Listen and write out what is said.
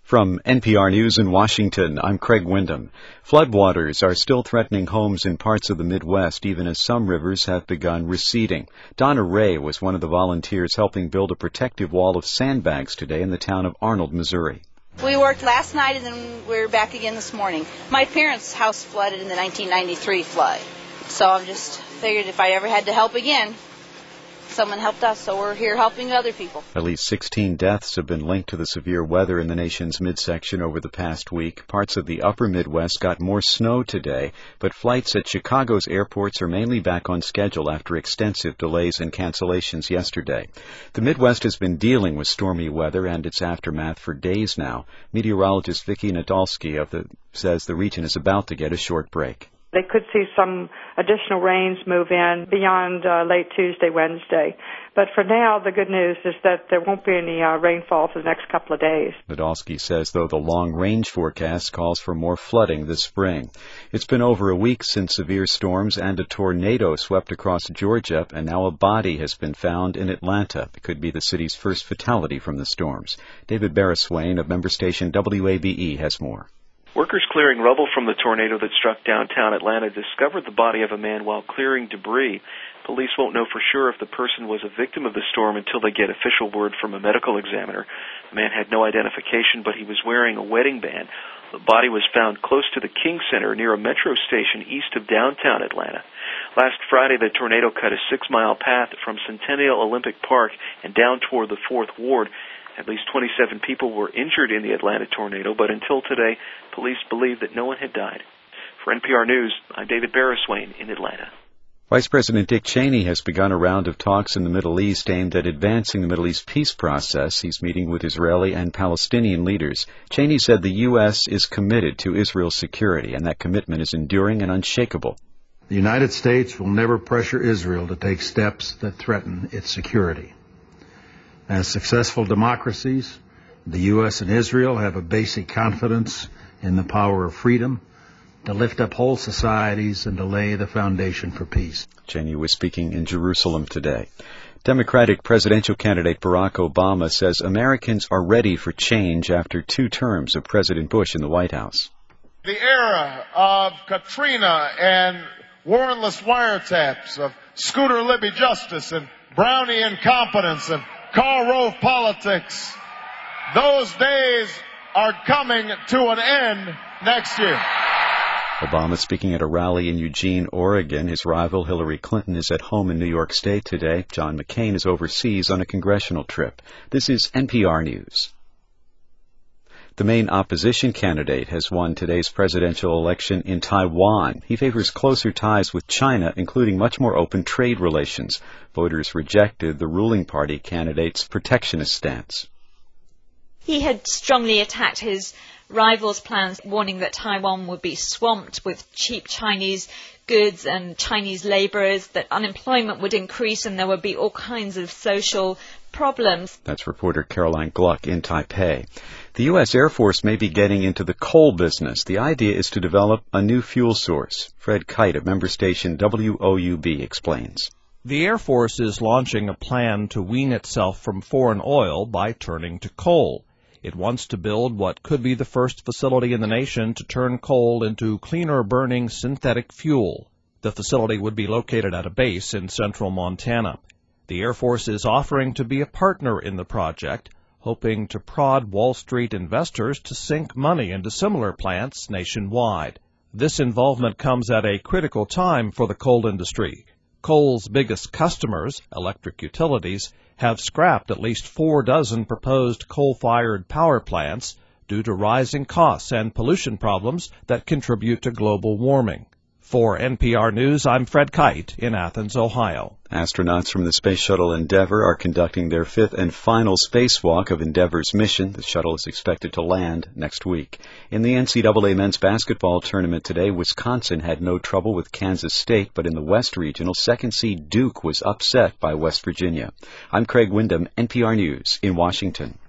From NPR News in Washington, I'm Craig Windham. Floodwaters are still threatening homes in parts of the Midwest, even as some rivers have begun receding. Donna Ray was one of the volunteers helping build a protective wall of sandbags today in the town of Arnold, Missouri. We worked last night and then we're back again this morning. My parents' house flooded in the 1993 flood, so I just figured if I ever had to help again, someone helped us, so we're here helping other people. At least 16 deaths have been linked to the severe weather in the nation's midsection over the past week. Parts of the upper Midwest got more snow today, but flights at Chicago's airports are mainly back on schedule after extensive delays and cancellations yesterday. The Midwest has been dealing with stormy weather and its aftermath for days now. Meteorologist Vicki Nadolski says the region is about to get a short break. They could see some additional rains move in beyond late Tuesday, Wednesday. But for now, the good news is that there won't be any rainfall for the next couple of days. Nadolski says, though, the long-range forecast calls for more flooding this spring. It's been over a week since severe storms and a tornado swept across Georgia, and now a body has been found in Atlanta. It could be the city's first fatality from the storms. David Barriswain of member station WABE has more. Workers clearing rubble from the tornado that struck downtown Atlanta discovered the body of a man while clearing debris. Police won't know for sure if the person was a victim of the storm until they get official word from a medical examiner. The man had no identification, but he was wearing a wedding band. The body was found close to the King Center near a metro station east of downtown Atlanta. Last Friday, the tornado cut a 6-mile path from Centennial Olympic Park and down toward the 4th Ward. At least 27 people were injured in the Atlanta tornado, but until today, police believe that no one had died. For NPR News, I'm David Barriswain in Atlanta. Vice President Dick Cheney has begun a round of talks in the Middle East aimed at advancing the Middle East peace process. He's meeting with Israeli and Palestinian leaders. Cheney said the U.S. is committed to Israel's security, and that commitment is enduring and unshakable. The United States will never pressure Israel to take steps that threaten its security. As successful democracies, the U.S. and Israel have a basic confidence in the power of freedom to lift up whole societies and to lay the foundation for peace. Cheney was speaking in Jerusalem today. Democratic presidential candidate Barack Obama says Americans are ready for change after 2 terms of President Bush in the White House. The era of Katrina and warrantless wiretaps, of Scooter Libby justice and Brownie incompetence and Karl Rove politics, those days are coming to an end next year. Obama speaking at a rally in Eugene, Oregon. His rival Hillary Clinton is at home in New York State today. John McCain is overseas on a congressional trip. This is NPR News. The main opposition candidate has won today's presidential election in Taiwan. He favors closer ties with China, including much more open trade relations. Voters rejected the ruling party candidate's protectionist stance. He had strongly attacked his rival's plans, warning that Taiwan would be swamped with cheap Chinese goods and Chinese laborers, that unemployment would increase and there would be all kinds of social problems. That's reporter Caroline Gluck in Taipei. The U.S. Air Force may be getting into the coal business. The idea is to develop a new fuel source. Fred Kite of member station WOUB explains. The Air Force is launching a plan to wean itself from foreign oil by turning to coal. It wants to build what could be the first facility in the nation to turn coal into cleaner-burning synthetic fuel. The facility would be located at a base in central Montana. The Air Force is offering to be a partner in the project, hoping to prod Wall Street investors to sink money into similar plants nationwide. This involvement comes at a critical time for the coal industry. Coal's biggest customers, electric utilities, have scrapped at least 4 dozen proposed coal-fired power plants due to rising costs and pollution problems that contribute to global warming. For NPR News, I'm Fred Kite in Athens, Ohio. Astronauts from the Space Shuttle Endeavour are conducting their 5th and final spacewalk of Endeavour's mission. The shuttle is expected to land next week. In the NCAA men's basketball tournament today, Wisconsin had no trouble with Kansas State, but in the West Regional, 2nd seed Duke was upset by West Virginia. I'm Craig Windham, NPR News in Washington.